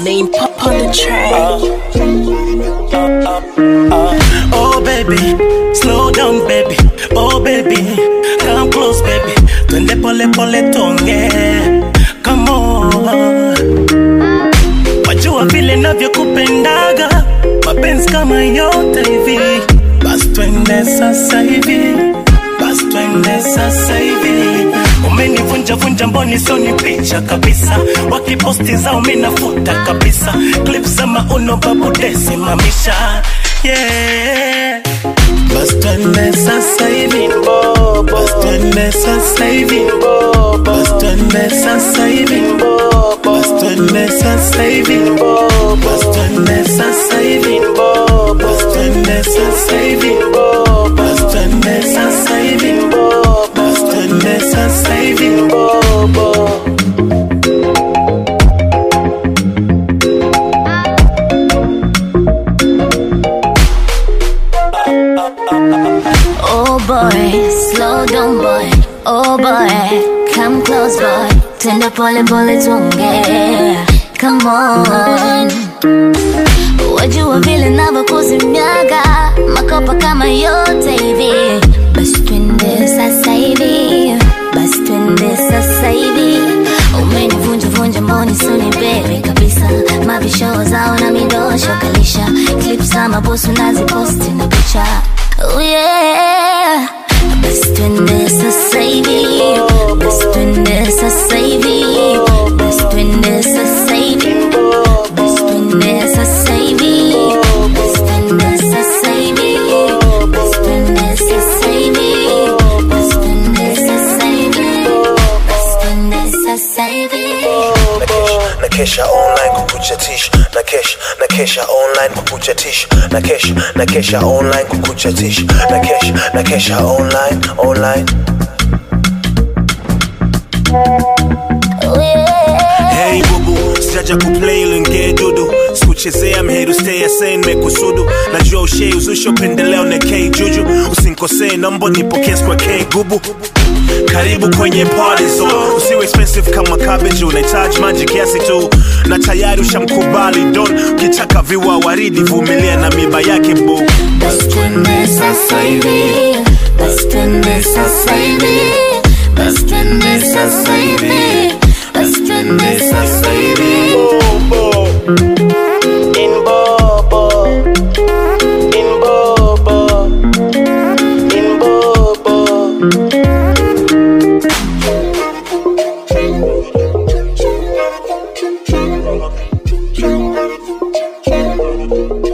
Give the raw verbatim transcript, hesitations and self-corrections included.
name pop on the track. Uh, uh, uh, uh. Oh baby, slow down baby. Oh baby, come close baby. Twende pole pole tonge. Come on. Wajua vile navyokupendaga, mapenzi kama yote hivi. Bas twende sasa hivi, bas twende sasa hivi. Umenivunja vunja mboni soni picha kabisa. Wakiposti zao minafuta kabisa. Clips za mauno babu desi mamisha. Yeah. Bas twende sasa hivi, bas twende sasa hivi, bas twende sasa hivi, bas twende sasa hivi, bas twende sasa hivi, bas twende sasa hivi, bas twende sasa hivi, bas twende sasa hivi. Oh boy, slow down boy. Oh boy, come close boy. Twende pole pole tuongee. Come on. Wajua vile navyokuzinyaga, makopa kama yote hivi. Bas twende sasa hivi, bas twende sasa hivi. Umenivunja vunja mboni soni baby kabisa. Mabisho zao na midosho kalisha. Clips za mabosu naziposti na picha. Oh yeah. Bas twende sasa hivi, bas twende sasa hivi, bas twende sasa hivi, bas twende sasa hivi, bas twende sasa hivi, bas twende sasa hivi, bas twende sasa hivi, bas twende sasa hivi. Nakesha online kukuchatisha, nakesha nakesha online kukuchatisha, nakesha nakesha online kukuchatisha, nakesha nakesha online online. Oh yeah. Hey bubu, sijaja kuplay linge dudu. Sikuchezea mheru stay asane mekusudu. Najua ushe uzusho pendeleo na K juju. Usinkosee nombo nipokea kwa K gubu. Karibu kwenye party zone. Usiwe expensive kama cabbage, unahitaji maji kiasi tu. Na tayari ushamkubali don. Ukitaka viwa waridi vumilia na miba yake bu. Bas twende sasa hivi, bas twende sasa hivi, bas twende sasa hivi, bas twende sasa hivi. Bobo, in bobo, in bobo, in bobo.